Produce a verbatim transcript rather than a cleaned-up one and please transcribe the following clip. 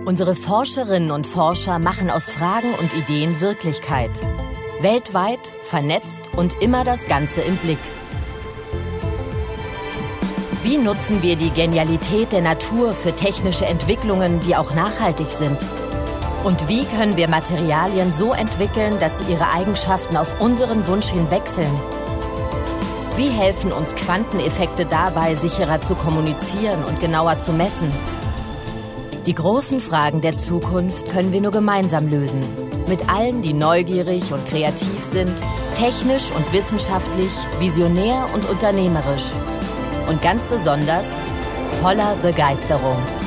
Unsere Forscherinnen und Forscher machen aus Fragen und Ideen Wirklichkeit. Weltweit, vernetzt und immer das Ganze im Blick. Wie nutzen wir die Genialität der Natur für technische Entwicklungen, die auch nachhaltig sind? Und wie können wir Materialien so entwickeln, dass sie ihre Eigenschaften auf unseren Wunsch hin wechseln? Wie helfen uns Quanteneffekte dabei, sicherer zu kommunizieren und genauer zu messen? Die großen Fragen der Zukunft können wir nur gemeinsam lösen. Mit allen, die neugierig und kreativ sind, technisch und wissenschaftlich, visionär und unternehmerisch. Und ganz besonders voller Begeisterung.